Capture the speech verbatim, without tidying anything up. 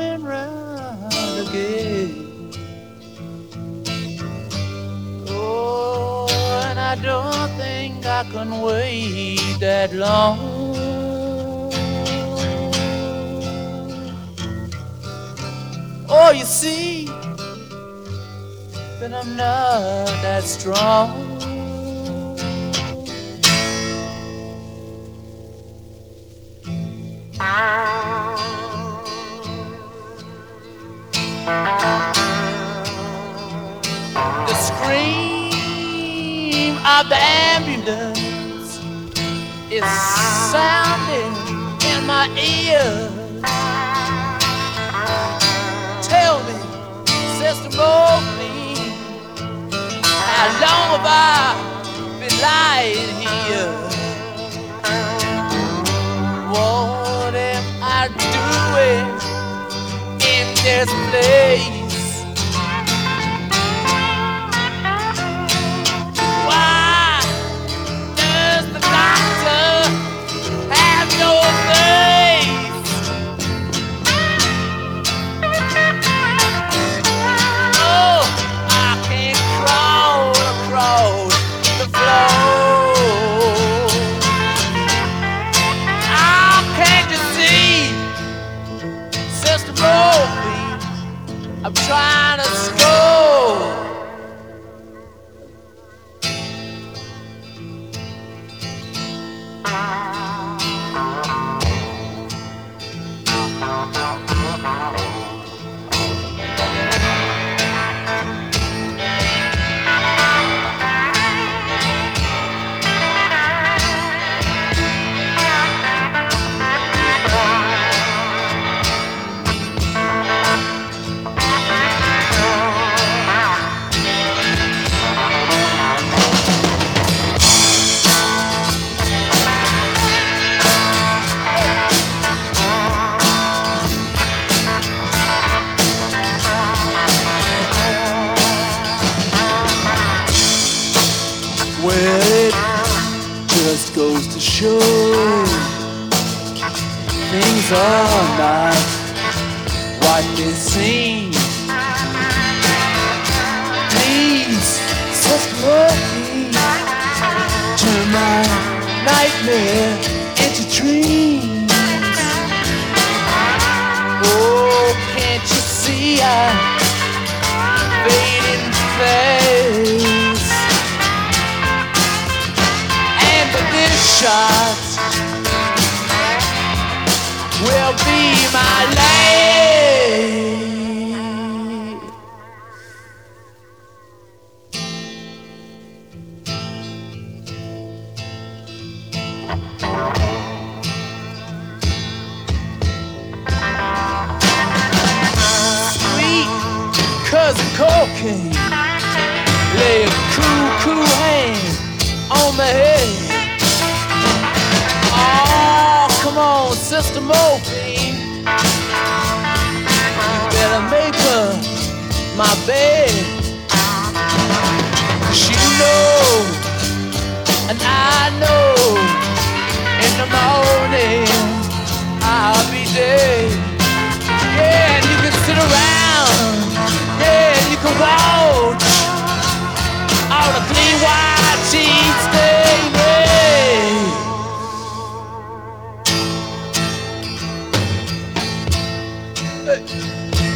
coming round again. Oh, and I don't think I can wait that long. Oh, you see, but I'm not that strong. The scream of the ambulance is sounding in my ear. Tell me, Sister Mobley, how long have I been lying here? What am I doing in this place? Why does the doctor have no face? Oh, I can't crawl across the floor. Oh, can't you see, Sister Mobley, I'm trying to score. Well, it just goes to show things are not what they seem. Please, Sister Mobley, turn my nightmare into dreams. Oh, can't you see I'm fading fast? This shot will be my last. Sweet cousin cocaine, lay a cool, cool hand on my head. Oh, come on, Sister Mobley, you better make her my bed. 'Cause you know, and I know, in the morning I'll be dead. Yeah, and you can sit around, yeah, and you can watch all the clean white sheets stay, yeah. Hey.